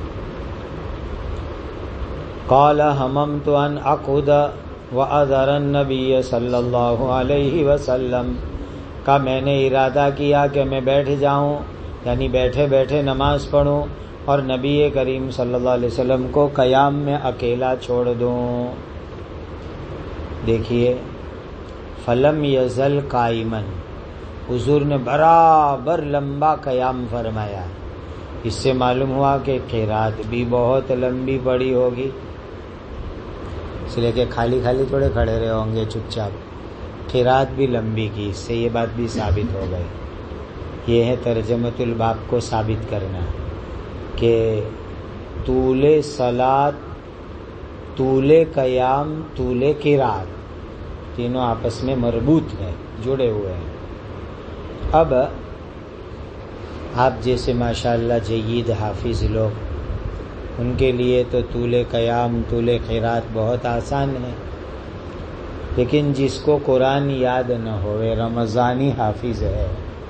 قال هممت أن أقعد وأذر النبي صلی اللہ علیہ وسلم. کا میں نے ارادہ کیا کہ میں بیٹھ جاؤں، یعنی بیٹھے بیٹھے نماز پڑھوں اور نبی کریم صلی اللہ علیہ وسلم کو قیام میں اکیلا چھوڑ دوں. دیکھیے فلم یزل قائما، حضور نے برابر لمبا قیام فرمایا. اس سے معلوم ہوا کہ قرات بھی بہت لمبی پڑی ہوگی، اس لیے کہ خالی خالی تھوڑے کھڑے رہے ہوں گے چپ چاپ. قرات بھی لمبی کی، اس سے یہ بات بھی ثابت ہو گئی. یہ ہے ترجمۃ الباب کو ثابت کرنا کہ طول صلات، طول قیام، طول قرات تینوں آپس میں مربوط ہیں، جڑے ہوئے ہیں. اب آپ جیسے ماشاءاللہ جید حافظ لوگ، ان کے لیے تو طول قیام، طول قرات بہت آسان ہے، لیکن جس کو قرآن یاد نہ ہوئے، رمضانی حافظ ہے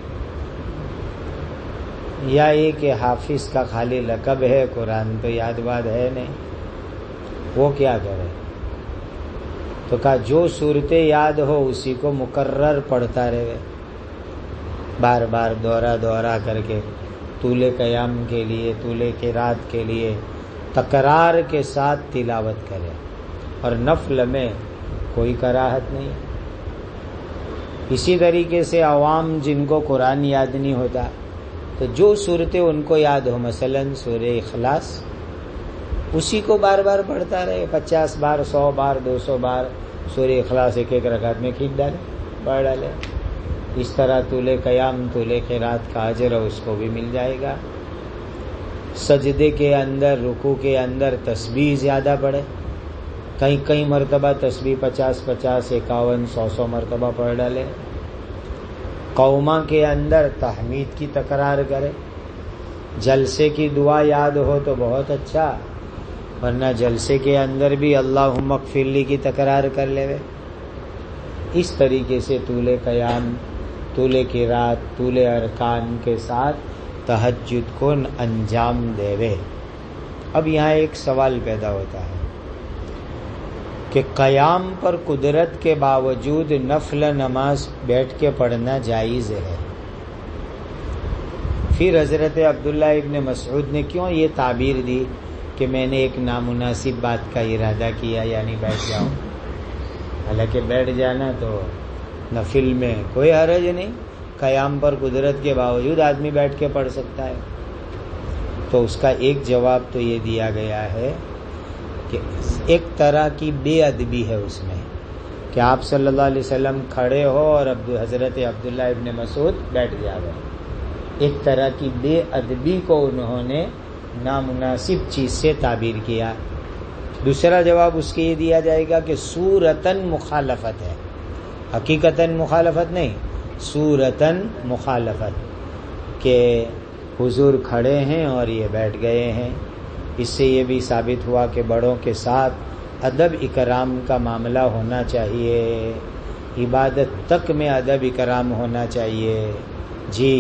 یا یہ کہ حافظ کا خالی لقب ہے، قرآن تو یاد بات ہے نہیں، وہ کیا کرے؟ تو کہا جو صورتیں یاد ہو اسی کو مکرر پڑھتا رہے، بار بار دورہ دورہ کر کے طول قیام کے لیے، طول قرات کے لیے تکرار کے ساتھ تلاوت کرے. اور نفل میں کوئی کراہت نہیں. اسی طریقے سے عوام جن کو قرآن یاد نہیں ہوتا تو جو صورتیں ان کو یاد ہو، مثلا سورہ اخلاص، اسی کو بار بار پڑھتا رہے، پچاس بار، سو بار، دو سو بار سورہ اخلاص ایک ایک رکعت میں کھینچ ڈالے، پڑھ ڈالے. اس طرح طول قیام، طول قرات کا اجر اس کو بھی مل جائے گا. سجدے کے اندر، رکوع کے اندر تسبیح زیادہ پڑھے، کئی کئی مرتبہ تسبیح پچاس پچاس اکاون سو سو مرتبہ پڑھ ڈالے. قوما کے اندر تحمید کی تکرار کرے. جلسے کی دعا یاد ہو تو بہت اچھا، ورنہ جلسے کے اندر بھی اللہم اغفر لی کی تکرار کر لے. اس طریقے سے طول قیام، طول کی رات، طول ارکان کے ساتھ تہجد کو انجام دے وے. اب یہاں ایک سوال پیدا ہوتا ہے کہ قیام پر قدرت کے باوجود نفل نماز بیٹھ کے پڑھنا جائز ہے. پھر حضرت عبداللہ ابن مسعود نے کیوں یہ تعبیر دی کہ میں نے ایک نامناسب بات کا ارادہ کیا، یعنی بیٹھ جاؤں. حالانکہ بیٹھ جانا تو نفل میں کوئی حرج نہیں، قیام پر قدرت کے باوجود آدمی بیٹھ کے پڑھ سکتا ہے. تو اس کا ایک جواب تو یہ دیا گیا ہے کہ ایک طرح کی بے ادبی ہے اس میں کہ آپ صلی اللہ علیہ وسلم کھڑے ہو اور حضرت عبداللہ ابن مسعود بیٹھ جا گئے. ایک طرح کی بے ادبی کو انہوں نے نامناسب چیز سے تعبیر کیا. دوسرا جواب اس کے یہ دیا جائے گا کہ صورتاً مخالفت ہے، حقیقتاً مخالفت نہیں، صورتاً مخالفت، کہ حضور کھڑے ہیں اور یہ بیٹھ گئے ہیں. اس سے یہ بھی ثابت ہوا کہ بڑوں کے ساتھ ادب اکرام کا معاملہ ہونا چاہیے، عبادت تک میں ادب اکرام ہونا چاہیے. جی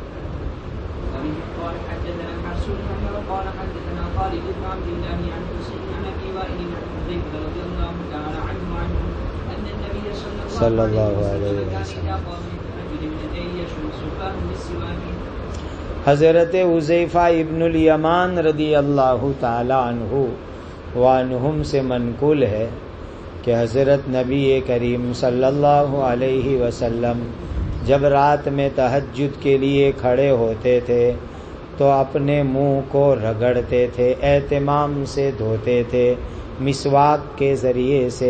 صلی اللہ علیہ وسلم. حضرت حذیفہ ابن الیمان رضی اللہ تعالی عنہ وعنہم سے منقول ہے کہ حضرت نبی کریم صلی اللہ علیہ وسلم جب رات میں تہجد کے لیے کھڑے ہوتے تھے تو اپنے منہ کو رگڑتے تھے، اہتمام سے دھوتے تھے، مسواک کے ذریعے سے،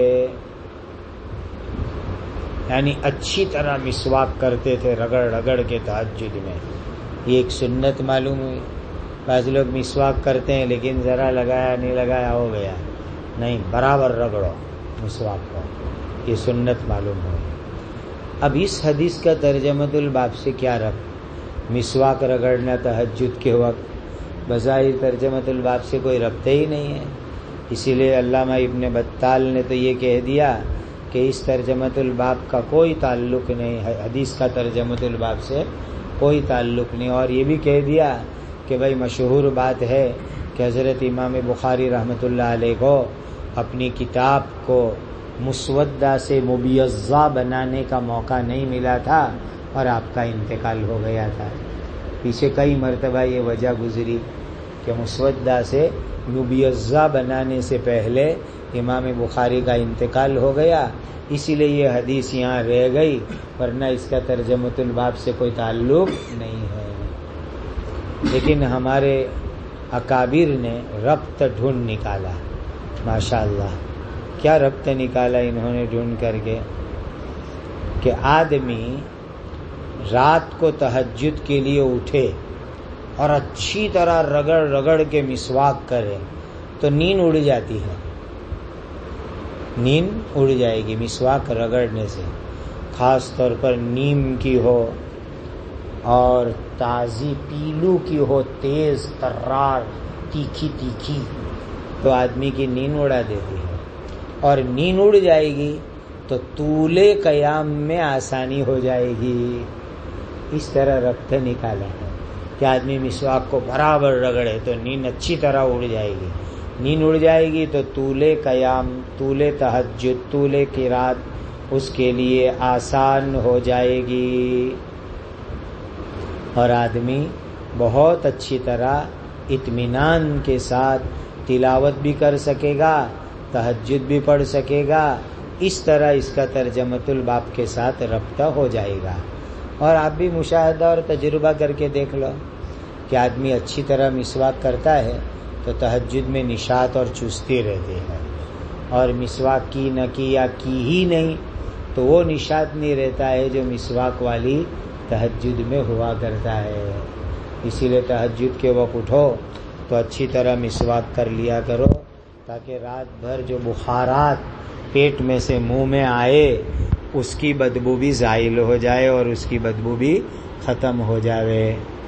یعنی اچھی طرح مسواک کرتے تھے رگڑ رگڑ کے تہجد میں. یہ ایک سنت معلوم ہوئی. بعض لوگ مسواک کرتے ہیں لیکن ذرا لگایا نہیں لگایا ہو گیا، نہیں، برابر رگڑو مسواک کو، یہ سنت معلوم ہوئی. اب اس حدیث کا ترجمۃ الباب سے کیا ربط؟ مسواک رگڑنا تہجد کے وقت بظاہر ترجمۃ الباب سے کوئی ربط ہی نہیں ہے. اسی لیے علامہ ابن بطال نے تو یہ کہہ دیا کہ اس ترجمۃ الباب کا کوئی تعلق نہیں، حدیث کا ترجمۃ الباب سے کوئی تعلق نہیں. اور یہ بھی کہہ دیا کہ بھائی مشہور بات ہے کہ حضرت امام بخاری رحمۃ اللہ علیہ کو اپنی کتاب کو مسودہ سے مبیضہ بنانے کا موقع نہیں ملا تھا اور آپ کا انتقال ہو گیا تھا. پیچھے کئی مرتبہ یہ وجہ گزری کہ مسودہ سے مبیضہ بنانے سے پہلے امام بخاری کا انتقال ہو گیا، اسی لیے یہ حدیث یہاں رہ گئی، ورنہ اس کا ترجمۃ الباب سے کوئی تعلق نہیں ہے. لیکن ہمارے اکابر نے ربط ڈھونڈ نکالا. ماشاءاللہ کیا ربط نکالا انہوں نے ڈھونڈ کر کے کہ آدمی رات کو تہجد کے لیے اٹھے اور اچھی طرح رگڑ رگڑ کے مسواک کرے تو نیند اڑ جاتی ہے، نیند اڑ جائے گی مسواک رگڑنے سے. خاص طور پر نیم کی ہو اور تازی پیلو کی ہو، تیز ترار تیکھی تیکھی، تو آدمی کی نیند اڑا دیتی ہے. اور نیند اڑ جائے گی تو طول قیام میں آسانی ہو جائے گی. اس طرح ربط نکالا ہے کہ آدمی مسواک کو برابر رگڑے تو نیند اچھی طرح اڑ جائے گی. نیند اڑ جائے گی تو طول قیام، طول تہجد، طول قرات اس کے لیے آسان ہو جائے گی اور آدمی بہت اچھی طرح اطمینان کے ساتھ تلاوت بھی کر سکے گا، تہجد بھی پڑھ سکے گا. اس طرح اس کا ترجمۃ الباب کے ساتھ ربط ہو جائے گا. اور آپ بھی مشاہدہ اور تجربہ کر کے دیکھ لو کہ آدمی اچھی طرح مسواک کرتا ہے تو تہجد میں نشاط اور چستی رہتی ہے، اور مسواک کی نہ کی یا کی ہی نہیں تو وہ نشاط نہیں رہتا ہے جو مسواک والی تہجد میں ہوا کرتا ہے. اسی لیے تہجد کے وقت اٹھو تو اچھی طرح مسواک کر لیا کرو تاکہ رات بھر جو بخارات پیٹ میں سے منہ میں آئے اس کی بدبو بھی زائل ہو جائے اور اس کی بدبو بھی ختم ہو جاوے.